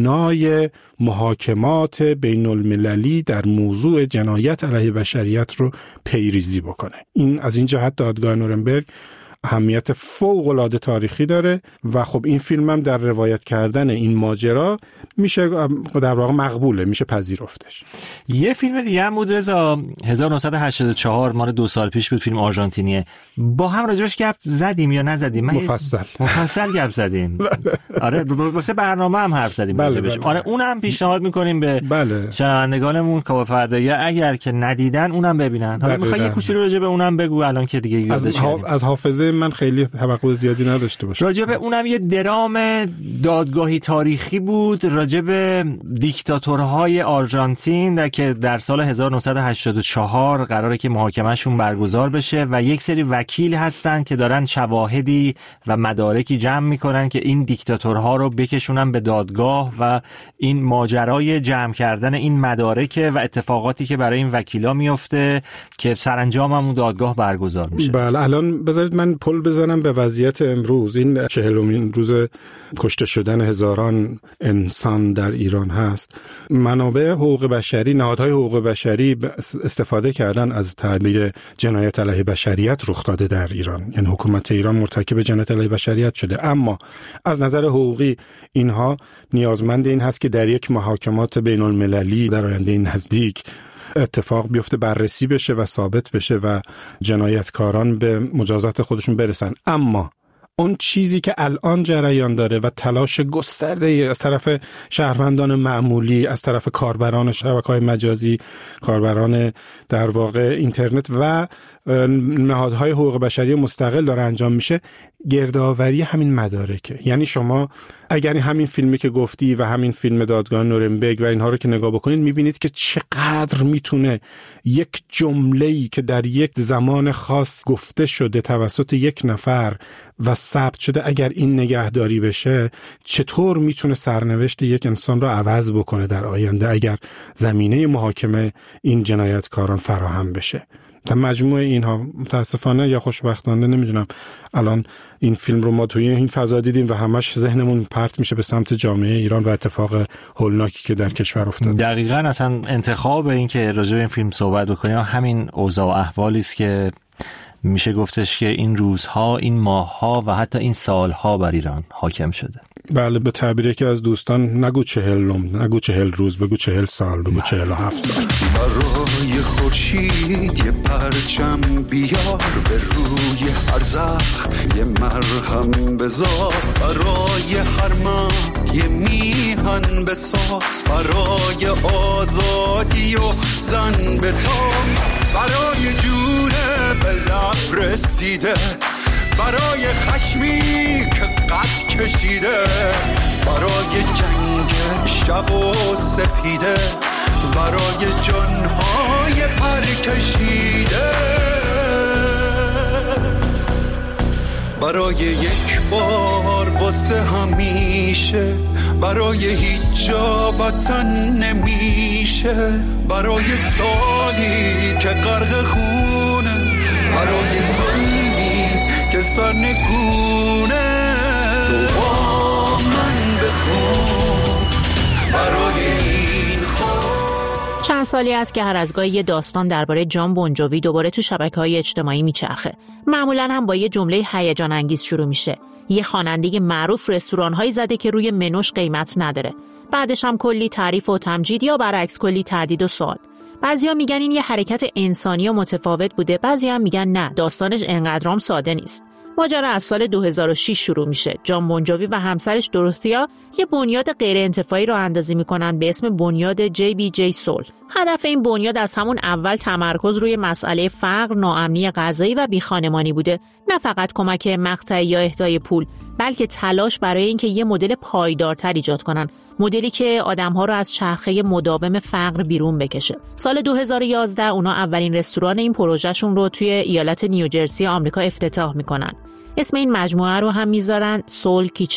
مبنای محاکمات بین المللی در موضوع جنایت علیه بشریت رو پیریزی بکنه. این از این جهت دادگاه نورنبرگ اهمیت فوق‌العاده تاریخی داره و خب این فیلم هم در روایت کردن این ماجرا میشه در واقع مقبوله، میشه پذیرفتش. یه فیلم دیگه هم بود رضا، هزار و نهصد و هشتاد و چهار، مال دو سال پیش بود، فیلم آرژانتینیه. با هم راجبش گپ زدیم یا نزدیم؟ مفصل مفصل گپ زدیم. آره واسه برنامه هم حرف زدیم. بله بله. آره اونم پیشنهاد میکنیم به بله. شنوندگانمون که فردایا اگر که ندیدن اونم ببینن. حالا میخوای یه کوچولو راجب اونم بگو الان که دیگه یادش از, از حافظه من خیلی توقع زیادی نداشته باشه. راجب اونم یه درام دادگاهی تاریخی بود راجب دیکتاتورهای آرژانتین در که در سال هزار و نهصد و هشتاد و چهار قراره که محاکمهشون برگزار بشه و یک سری وکیل هستن که دارن شواهدی و مدارکی جمع میکنن که این دیکتاتورها رو بکشونن به دادگاه و این ماجرای جمع کردن این مدارک و اتفاقاتی که برای این وکیلا میفته که سرانجام هم اون دادگاه برگزار میشه. بله الان بذارید من پل بزنم به وضعیت امروز. این چهلمین روز کشته شدن هزاران انسان در ایران هست. منابع حقوق بشری، نهادهای حقوق بشری استفاده کردن از تعبیر جنایت علیه بشریت رخ داده در ایران، یعنی حکومت ایران مرتکب جنایت علیه بشریت شده، اما از نظر حقوقی اینها نیازمند این هست که در یک محاکمات بین المللی در آینده نزدیک اتفاق بیفته، بررسی بشه و ثابت بشه و جنایتکاران به مجازات خودشون برسن. اما اون چیزی که الان جریان داره و تلاش گسترده از طرف شهروندان معمولی، از طرف کاربران شبکه‌های مجازی، کاربران در واقع اینترنت و نهادهای حقوق بشری مستقل داره انجام میشه، گردآوری همین مدارکه. یعنی شما اگر همین فیلمی که گفتی و همین فیلم دادگاه نورنبرگ و اینها رو که نگاه بکنید میبینید که چقدر میتونه یک جمله‌ای که در یک زمان خاص گفته شده توسط یک نفر و ثبت شده اگر این نگهداری بشه چطور میتونه سرنوشت یک انسان رو عوض بکنه در آینده اگر زمینه محاکمه این جنایتکاران فراهم بشه. تا مجموعه اینها متاسفانه یا خوشبختانه نمیدونم الان این فیلم رو ما توی این فضا دیدیم و همش ذهنمون پرت میشه به سمت جامعه ایران و اتفاق هولناکی که در کشور افتاد. دقیقاً اصلا انتخاب این که راجع به این فیلم صحبت بکنیم همین اوضاع و احوالی است که میشه گفتش که این روزها، این ماهها و حتی این سالها بر ایران حاکم شده. بله به تعبیر که از دوستان نگو چهلم، نگو چهل روز، بگو چهل سال، بگو چهل و هفت سال. برای خورشید یه پرچم بیار، به روی هر زخم یه مرهم بذار، برای هر مرد یه میهن بساز، برای آزادی و زن بتاب، برای جونه به لب رسیده، برای خشمی که قد کشیده، برای جنگ شب و سپیده، برای جنهای پر کشیده، برای یک بار واسه همیشه، برای هیچ جا وطن نمیشه، برای سالی که غرق خونه، برای ظلمی که سرنگونه، تو با من بخون برای این خود. چند سالی است که هر از گاهی یه داستان درباره جان بونجوی دوباره تو شبکه‌های اجتماعی میچرخه. معمولاً هم با یه جمله هیجان انگیز شروع میشه. یه خواننده معروف رستوران‌هایی زده که روی منوش قیمت نداره. بعدش هم کلی تعریف و تمجید یا برعکس کلی تردید و سوال. بعضیا میگن این یه حرکت انسانی و متفاوت بوده، بعضیا هم میگن نه، داستانش انقدرام ساده نیست. ماجرا از سال دو هزار و شش شروع میشه. جان بونجوی و همسرش دوروتیا یه بنیاد غیر انتفاعی رو اندازی میکنن به اسم بنیاد جی بی جی سول. هدف این بنیاد از همون اول تمرکز روی مسئله فقر، ناامنی غذایی و بیخانمانی بوده، نه فقط کمک مقطعی یا اهدای پول، بلکه تلاش برای اینکه یه مدل پایدارتر ایجاد کنن، مدلی که آدم‌ها رو از چرخه مداوم فقر بیرون بکشه. سال دو هزار و یازده اونا اولین رستوران این پروژهشون رو توی ایالت نیوجرسی آمریکا افتتاح میکنن. اسم این مجموعه رو هم میذارن سول کیچن.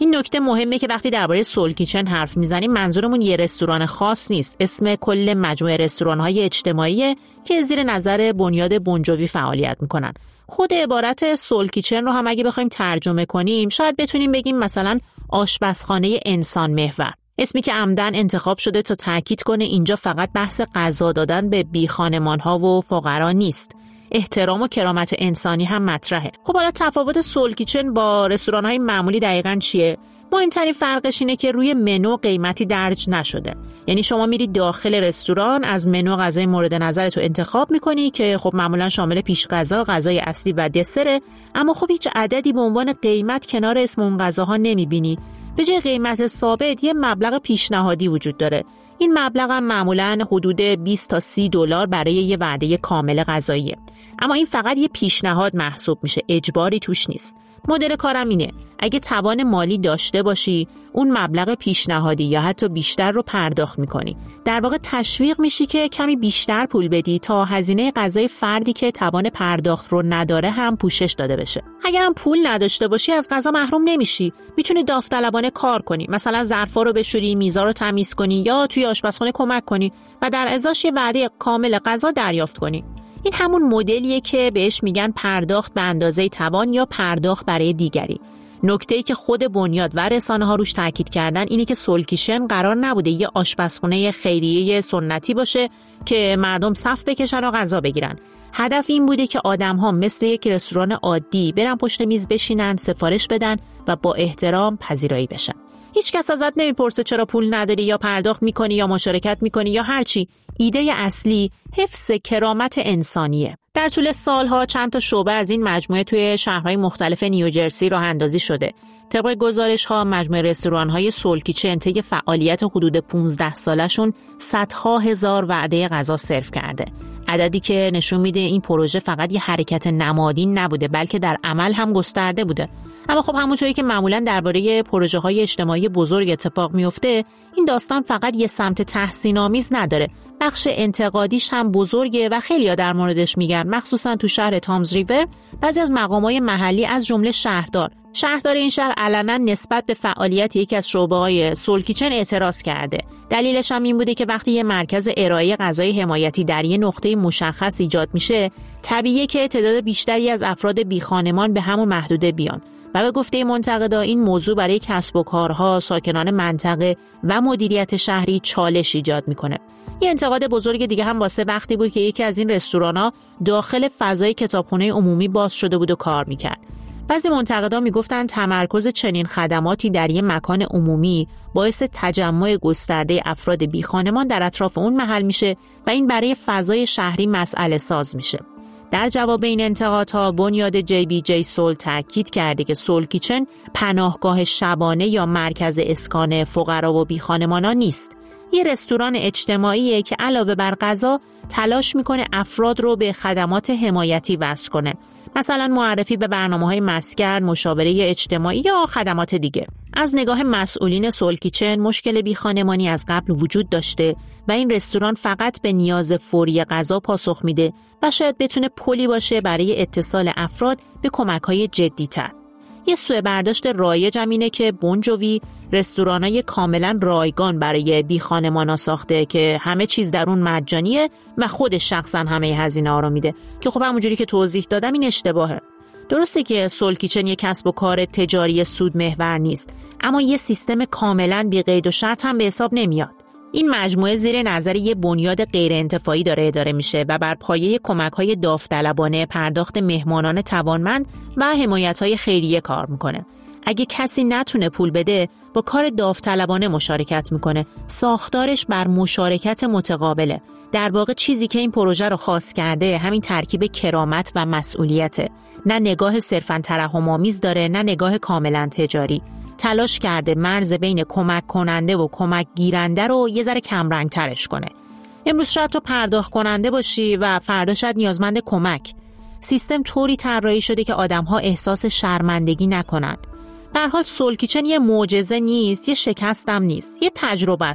این نکته مهمه که وقتی درباره سول کیچن حرف میزنیم منظورمون یه رستوران خاص نیست. اسم کل مجموعه رستوران‌های اجتماعی که زیر نظر بنیاد بونجوی فعالیت میکنن. خود عبارت سول کیچن رو هم اگه بخوایم ترجمه کنیم شاید بتونیم بگیم مثلا آشپزخانه انسان محور. اسمی که عمدن انتخاب شده تا تاکید کنه اینجا فقط بحث غذا دادن به بیخانمان‌ها و فقرا نیست. احترام و کرامت انسانی هم مطرحه. خب حالا تفاوت سول کیچن با رستوران‌های معمولی دقیقاً چیه؟ مهمترین فرقش اینه که روی منو قیمتی درج نشده. یعنی شما میری داخل رستوران، از منو غذای مورد نظرت رو انتخاب میکنی که خب معمولا شامل پیش غذا، غذای اصلی و دسره، اما خب هیچ عددی به عنوان قیمت کنار اسم اون غذاها نمیبینی. به جای قیمت ثابت یه مبلغ پیشنهادی وجود داره. این مبلغ هم معمولاً حدود بیست تا سی دلار برای یه وعده کامل غذاییه. اما این فقط یه پیشنهاد محسوب میشه، اجباری توش نیست. مدل کارم اینه، اگه توان مالی داشته باشی اون مبلغ پیشنهادی یا حتی بیشتر رو پرداخت میکنی. در واقع تشویق میشی که کمی بیشتر پول بدی تا هزینه غذای فردی که توان پرداخت رو نداره هم پوشش داده بشه. اگرم پول نداشته باشی از غذا محروم نمیشی. میتونی داوطلبانه کار کنی، مثلا ظرفا رو بشوری، میزا رو تمیز کنی یا توی آشپزخونه کمک کنی و در ازاش یه وعده کامل غذا دریافت کنی. این همون مدلیه که بهش میگن پرداخت به اندازه توان یا پرداخت برای دیگری. نکته‌ای که خود بنیاد و رسانه‌ها روش تاکید کردن اینه که سول کیچن قرار نبوده یه آشپزخونه خیریه سنتی باشه که مردم صف بکشن و غذا بگیرن. هدف این بوده که آدم‌ها مثل یک رستوران عادی برن پشت میز بشینن، سفارش بدن و با احترام پذیرایی بشن. هیچ کس ازت نمیپرسه چرا پول نداری یا پرداخت میکنی یا مشارکت میکنی یا هرچی. ایده اصلی حفظ کرامت انسانیه. در طول سالها چند تا شعبه از این مجموعه توی شهرهای مختلف نیوجرسی راه اندازی شده. طبق گزارش‌ها مجموعه رستوران‌های سول کیچن طی فعالیت حدود پانزده سالشون صدها هزار وعده غذا سرو کرده. عددی که نشون میده این پروژه فقط یه حرکت نمادین نبوده بلکه در عمل هم گسترده بوده. اما خب همونطوری که معمولاً درباره پروژه‌های اجتماعی بزرگ اتفاق میفته، این داستان فقط یه سمت تحسین‌آمیز نداره. بخش انتقادیش هم بزرگه و خیلی‌ها در موردش میگن، مخصوصاً تو شهر تامز ریور. بعضی از مقامات محلی از جمله شهردار شهردار این شهر علنا نسبت به فعالیت یکی از شعبه‌های سول کیچن اعتراض کرده. دلیلش هم این بوده که وقتی یه مرکز ارائه غذای حمایتی در یه نقطه مشخص ایجاد میشه، طبیعیه که تعداد بیشتری از افراد بیخانمان به همون محدوده بیان. و به گفته منتقدا این موضوع برای کسب و کارها، ساکنان منطقه و مدیریت شهری چالش ایجاد میکنه. یه انتقاد بزرگ دیگه هم واسه وقتی بود که یکی از این رستوران‌ها داخل فضای کتابخونه عمومی باز شده بود و کار میکرد. بعضی منتقدا میگفتن تمرکز چنین خدماتی در یک مکان عمومی باعث تجمع گسترده افراد بیخانمان در اطراف اون محل میشه و این برای فضای شهری مسئله ساز میشه. در جواب این انتقادها بنیاد جی بی جی سول تاکید کرده که سول کیچن پناهگاه شبانه یا مرکز اسکان فقرا و بیخانمانان نیست. یه رستوران اجتماعیه که علاوه بر غذا تلاش میکنه افراد رو به خدمات حمایتی وصل کنه، مثلا معرفی به برنامه‌های مسکن، مشاوره اجتماعی یا خدمات دیگه. از نگاه مسئولین سول کیچن مشکل بیخانمانی از قبل وجود داشته و این رستوران فقط به نیاز فوری غذا پاسخ میده و شاید بتونه پلی باشه برای اتصال افراد به کمک‌های جدی‌تر. یه سوء برداشت رایج هم اینه که بونجوی رستورانای کاملا رایگان برای بیخانمانا ساخته که همه چیز در اون مجانیه و خودش شخصا همه هزینه‌ها رو میده که خب همونجوری که توضیح دادم این اشتباهه. درسته که سول کیچن یک کسب و کار تجاری سود محور نیست، اما یه سیستم کاملا بی قید و شرط هم به حساب نمیاد. این مجموعه زیر نظر یه بنیاد غیر انتفاعی داره اداره میشه و بر پایه کمک‌های داوطلبانه، پرداخت مهمانان توانمند و حمایت‌های خیریه کار میکنه. اگه کسی نتونه پول بده، با کار داوطلبانه مشارکت میکنه. ساختارش بر مشارکت متقابله. در واقع چیزی که این پروژه رو خاص کرده همین ترکیب کرامت و مسئولیته. نه نگاه صرفاً ترحم‌آمیز داره، نه نگاه کاملاً تجاری. تلاش کرده مرز بین کمک کننده و کمک گیرنده رو یه ذره کمرنگ ترش کنه. امروز شاید تو پرداخت کننده باشی و فردا شاید نیازمند کمک. سیستم طوری طراحی شده که آدم‌ها احساس شرمندگی نکنن. به هر حال سول کیچن یه معجزه نیست، یه شکست هم نیست، یه تجربه است.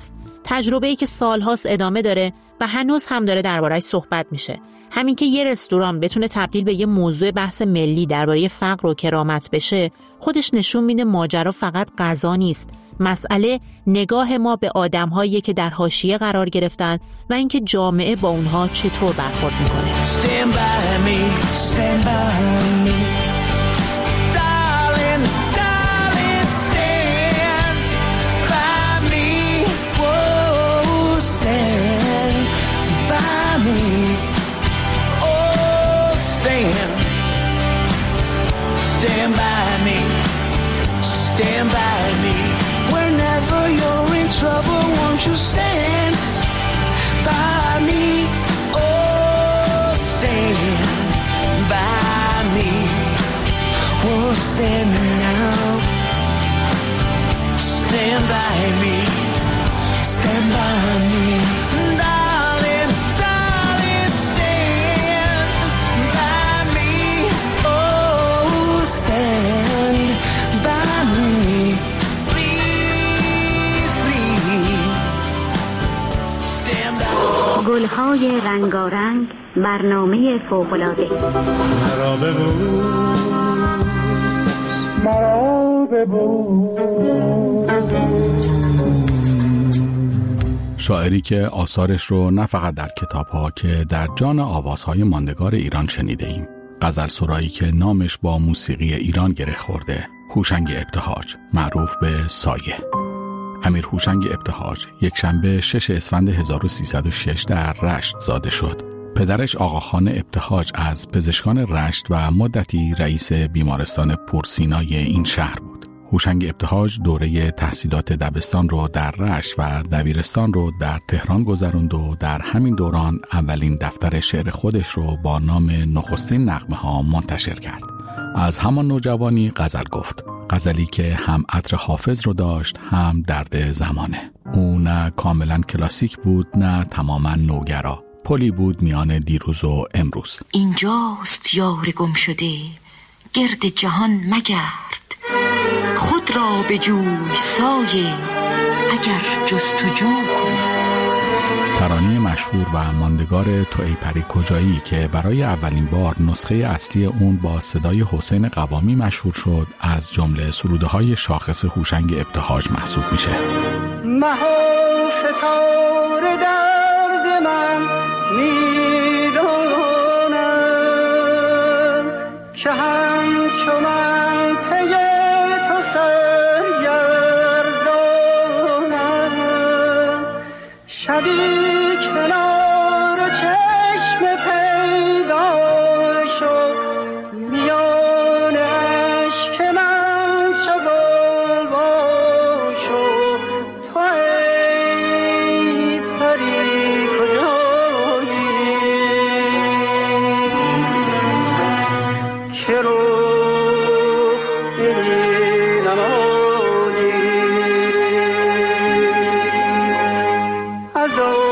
تجربه‌ای که سالهاست ادامه داره و هنوز هم داره درباره‌اش صحبت میشه. همین که یه رستوران بتونه تبدیل به یه موضوع بحث ملی درباره فقر و کرامت بشه، خودش نشون میده ماجرا فقط غذا نیست. مسئله نگاه ما به آدم‌هایی که در حاشیه قرار گرفتن و اینکه جامعه با اونها چطور برخورد میکنه. Stand by me, stand by me. Darling, darling, stand by me. Whoa, stand by me. Oh, stand. Stand by me. Stand by me. Whenever you're in trouble, won't you stand by me? Oh, stand by me. Oh, stand now. Stand by me. Stand by me. Darling, darling, stand by me. Oh, stand by me. گل‌های رنگارنگ، برنامه فوق‌العاده. مرا ببوس، مرا ببوس. شاعری که آثارش رو نه فقط در کتاب‌ها که در جان آوازهای ماندگار ایران شنیده ایم. غزل سرایی که نامش با موسیقی ایران گره خورده، هوشنگ ابتهاج، معروف به سایه. امیر هوشنگ ابتهاج یک شنبه شش اسفند هزار و سیصد و شش در رشت زاده شد. پدرش آقاخان ابتهاج از پزشکان رشت و مدتی رئیس بیمارستان پورسینای این شهر بود. هوشنگ ابتهاج دوره تحصیلات دبستان رو در رشت و دبیرستان رو در تهران گذروند و در همین دوران اولین دفتر شعر خودش رو با نام نخستین نغمه ها منتشر کرد. از همان نوجوانی غزل گفت، غزلی که هم عطر حافظ رو داشت هم درد زمانه. او نه کاملا کلاسیک بود نه تماما نوگرا، پلی بود میان دیروز و امروز. اینجاست یار گم شده، گرد جهان مگرد، خود را به جوی سایه اگر جستجو کنی. ترانه مشهور و ماندگار تو ای پری کجایی که برای اولین بار نسخه اصلی اون با صدای حسین قوامی مشهور شد، از جمله سروده‌های شاخص هوشنگ ابتهاج محسوب میشه. مها ستاره درد من میدونم که همچو من پی تو سرگردانم. شبی کنار چشم پیدا شد، میان عشق من چو گل وا شد. تو ای پری کجایی که رخ دلی نمایی از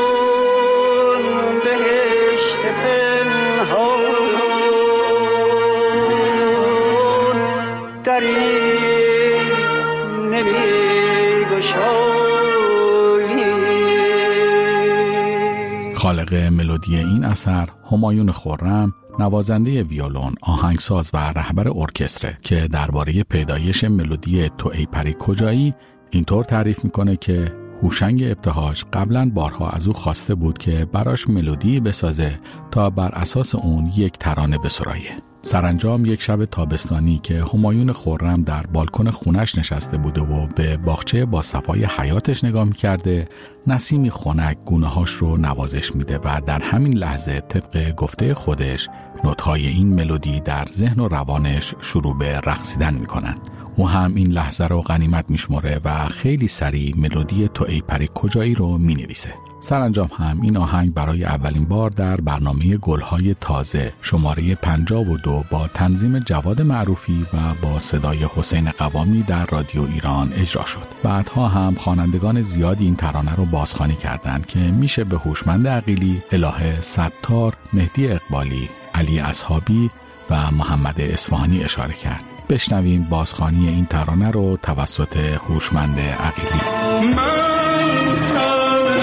خالق ملودی این اثر همایون خرم، نوازنده ویولون، آهنگساز و رهبر ارکستره که درباره پیدایش ملودی تو ای پری کجایی اینطور تعریف میکنه که هوشنگ ابتهاج قبلا بارها از او خواسته بود که براش ملودی بسازه تا بر اساس اون یک ترانه بسرایه. سرانجام یک شب تابستانی که همایون خرم در بالکن خونش نشسته بوده و به باغچه با صفای حیاتش نگاه می‌کرده، نسیمی خنک گونه‌هاش رو نوازش میده و در همین لحظه طبق گفته خودش نوت‌های این ملودی در ذهن و روانش شروع به رقصیدن می‌کنن. او هم این لحظه رو غنیمت میشمره و خیلی سریع ملودی تو ای پری کجایی رو مینویسه. سرانجام هم این آهنگ برای اولین بار در برنامه گل‌های تازه شماره پنجاه و دو با تنظیم جواد معروفی و با صدای حسین قوامی در رادیو ایران اجرا شد. بعدها هم خوانندگان زیادی این ترانه رو بازخوانی کردند که میشه به هوشمند عقیلی، الهه ستار، مهدی اقبالی، علی اصحابی و محمد اصفهانی اشاره کرد. بشنویم بازخوانی این ترانه رو توسط هوشمند عقیلی. من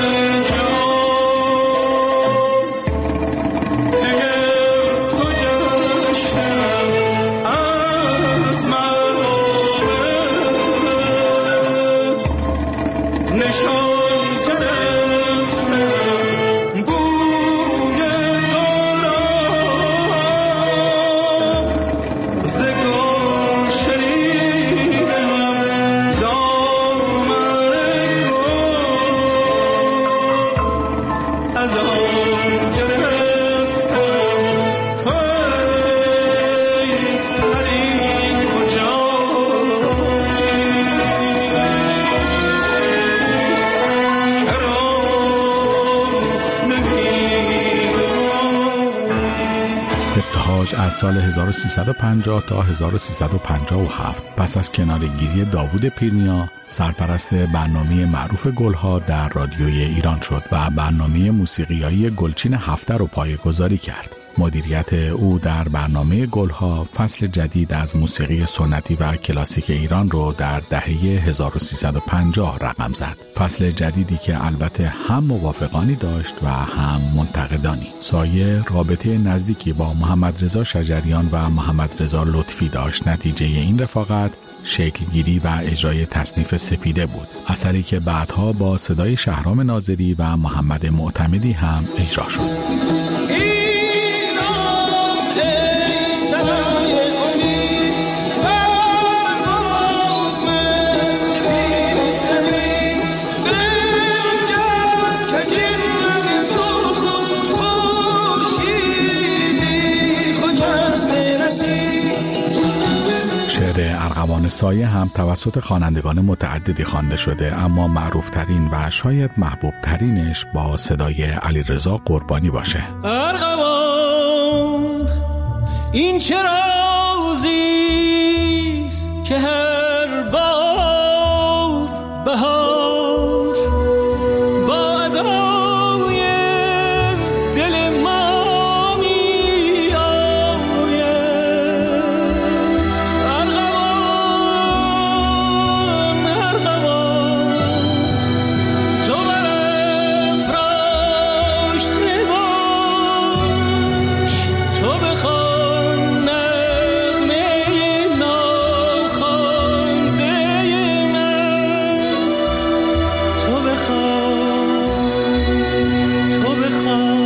از سال هزار و سیصد و پنجاه تا هزار و سیصد و پنجاه و هفت پس از کناره‌گیری داوود پیرنیا سرپرست برنامه معروف گلها در رادیوی ایران شد و برنامه موسیقیایی گلچین هفته رو پایه‌گذاری کرد. مدیریت او در برنامه گلها فصل جدید از موسیقی سنتی و کلاسیک ایران رو در دهه هزار و سیصد و پنجاه رقم زد. فصل جدیدی که البته هم موافقانی داشت و هم منتقدانی. سایه رابطه نزدیکی با محمد رضا شجریان و محمد رضا لطفی داشت. نتیجه این رفاقت شکلگیری و اجرای تصنیف سپیده بود، اثری که بعدها با صدای شهرام ناظری و محمد معتمدی هم اجرا شد. ارغوان سایه هم توسط خوانندگان متعددی خوانده شده، اما معروفترین و شاید محبوب ترینش با صدای علیرضا قربانی باشه. ارغوان این چه رازیست که هر بار بهار با عزای دل ما می آید. ارغوان ارغوان تو برافراشته باش، تو بخوان نغمه ناخوانده من، تو بخوان تو بخوان.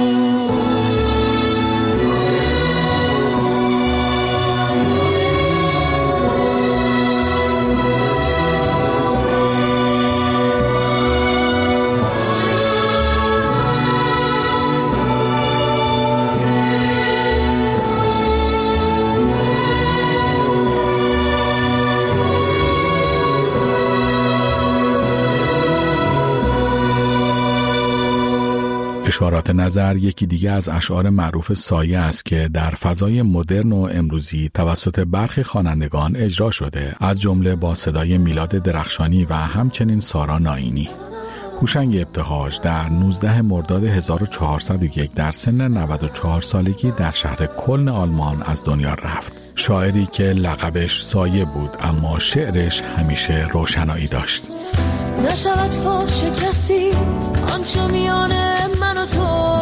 اشارات نظر یکی دیگه از اشعار معروف سایه است که در فضای مدرن و امروزی توسط برخی خوانندگان اجرا شده، از جمله با صدای میلاد درخشانی و همچنین سارا ناینی. هوشنگ ابتهاج در نوزدهم مرداد هزار و چهارصد و یک در سن نود و چهار سالگی در شهر کلن آلمان از دنیا رفت. شاعری که لقبش سایه بود اما شعرش همیشه روشنایی داشت. نشود فاش کسی آنچه میان من و تو،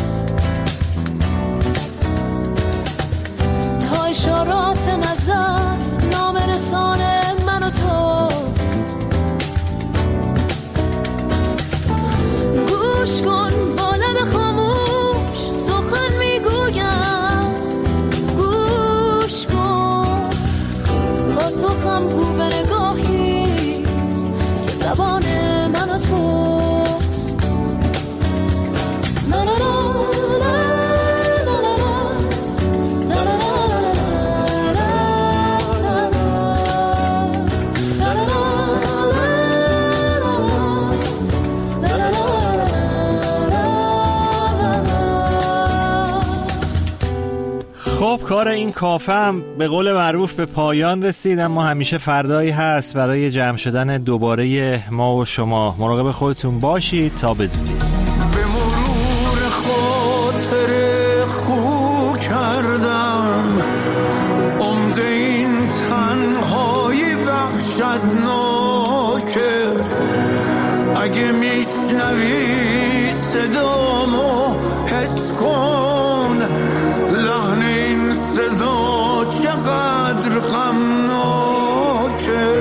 تا اشارات نظر نامرسان من و تو. گوش کن با لب خاموش سخن میگویم، گوش کن با سخن گو به نگاهی که زبان من و توست. لا لا لا لا لا لا لا خب کار این کافم به قول معروف به پایان رسید، اما همیشه فردایی هست برای جمع شدن دوباره ما و شما. مراقب خودتون باشید تا بزودی. به مرور خاطر خو کردم عمق این تنهایی وحشتناکه. اگه میشنوی صدامو حس کن، لحن این صدا چقدر غمناکه.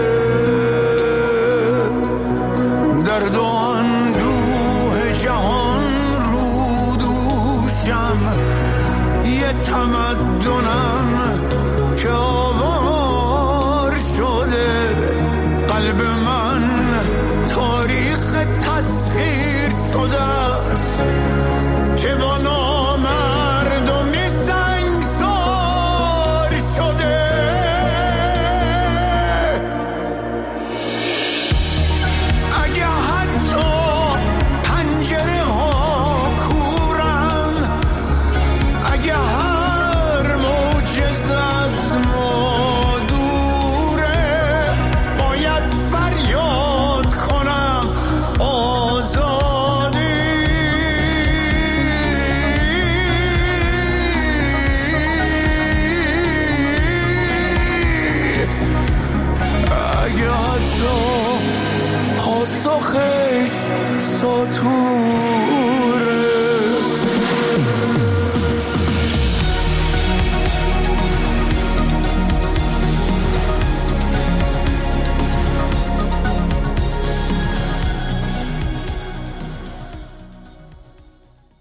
درد و اندوه جهان رو دوشم، یه تمدنم که آوار شده. قلب من تاریخ تسخیر شده است،